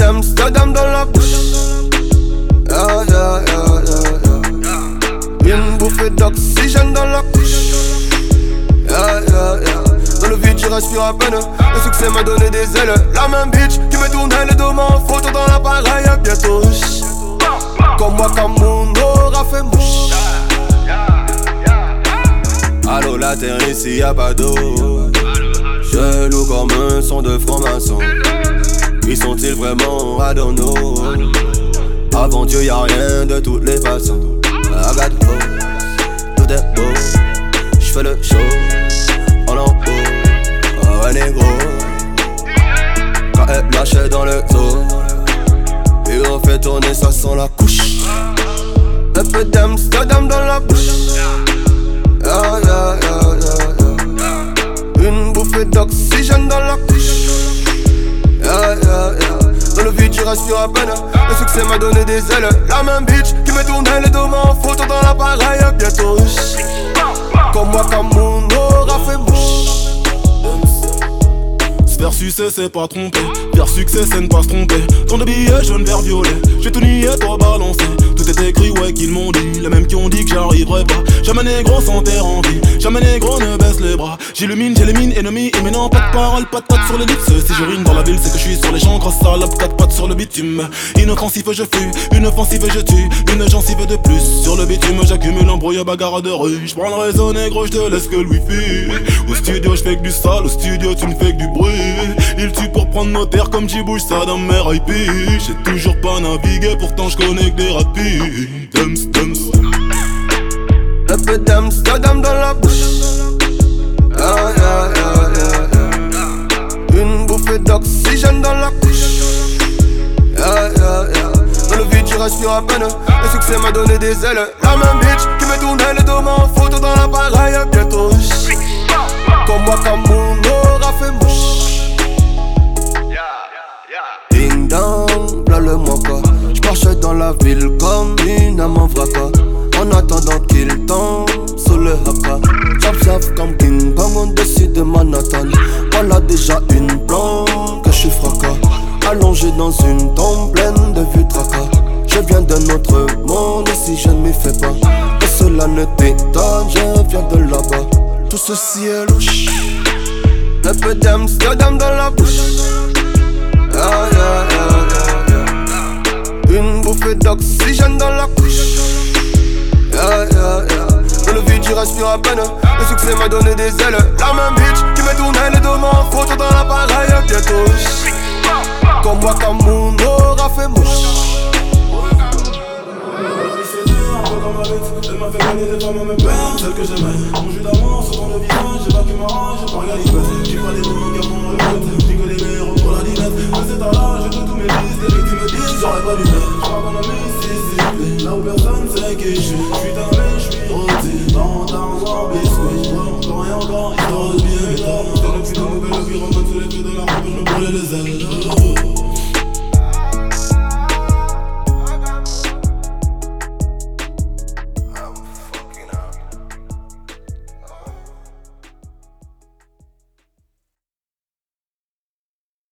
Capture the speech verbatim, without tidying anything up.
d'Amsterdam dans la bouche. Yeah, yeah, yeah, yeah, yeah. Une bouffée d'oxygène dans la couche. Yeah, yeah, yeah. Dans le vide, tu respires à peine. Le succès m'a donné des ailes. La même bitch qui me tournait le dos en photo dans l'appareil. Bientôt, comme moi, comme mon aura fait mouche. Allô, la terre ici y'a pas d'eau. Chelou comme un son de franc-maçon. Qui sont-ils vraiment à don't know? Avant Dieu y'a rien de toutes les façons. I got hope, tout est beau. J'fais le show, en en haut. Oh ouais négro. Quand elle lâchait dans le zoo. Et on fait tourner ça sans la couche. Un peu d'Amsterdam dans la bouche. Yeah, yeah, yeah, yeah, yeah. Une bouffée d'oxygène dans la couche. Yeah, yeah, yeah. Dans le vide, tu respires à peine. Le succès m'a donné des ailes. La même bitch qui me tournait le dos en photo dans l'appareil. Bientôt, comme moi, comme mon aura fait mouche. Vers succès c'est pas tromper, vers succès c'est ne pas se tromper. Tant de billets jaune vert violet, j'ai tout nié toi balancé. Tout est écrit ouais qu'ils m'ont dit, les mêmes qui ont dit que j'arriverai pas. Jamais négro sans terre en vie, jamais négro ne baisse les bras. J'illumine, j'élimine ennemis et maintenant pas de parole, pas de patte sur les lips. Si je rime dans la ville c'est que je suis sur les champs, grosse salope, quatre pattes sur le bitume. Inoffensif je fuis, une offensive je tue, une gencive de plus. Sur le bitume j'accumule embrouille bagarre de rue. J'prends le réseau négro, j'te laisse que le wifi. Au studio j'fais que du sale, au studio tu me fais que du bruit. Il tue pour prendre nos terres comme j'y bouge ça dans mes I P. J'ai toujours pas navigué, pourtant j'connais que des rapides. Dums, dums. Un peu d'Amsterdam dans la bouche. Yeah, yeah, yeah, yeah, yeah. Une bouffée d'oxygène dans la couche. Yeah, yeah, yeah. Dans le vide, tu respires à peine. Le succès m'a donné des ailes. La même bitch qui me tournait le dos en photo dans l'appareil. Bientôt, comme moi, comme mon aura fait mouche. Ding dong, là le moi pas. J'marche dans la ville comme une âme en fracas. En attendant qu'il tombe sous le haka. J'observe comme King Kong au-dessus de Manhattan. Voilà déjà une plante que je suis fracas. Allongé dans une tombe pleine de vues tracas. Je viens d'un autre monde et si je ne m'y fais pas. Que cela ne t'étonne, je viens de là-bas. Tout ceci est louche. Un peu d'Amsterdam dans la bouche. Yeah, yeah, yeah, yeah, yeah. Une bouffée d'oxygène dans la couche. Yeah, yeah, yeah. Dans le vide, tu respires à peine. Le succès m'a donné des ailes. La même bitch qui me tournait le dos en photo dans l'appareil. Bientôt, comme moi, comme mon aura fait mouche. Elle m'a fait gagner des femmes à mes peines, celles que j'aimais. Mon jus d'amour sur ton visage, j'ai vaincu ma rage, j'ai pas regardé bête. J'ai pas des mots qui m'ont regretté, pique les meilleurs pour la dinette. Mais c'est à l'âge, j'ai tous mes vices, les victimes me disent, j'aurais pas dû mettre. J'suis pas dans Mississippi, là où personne sait qui je suis. J'suis dans la j'suis rôti, dans ta en biscuit. Encore et encore, histoire de bien, mais t'as monté le putain, mauvais le pyromane sous les feux de la rampe, j'me brûlais les ailes.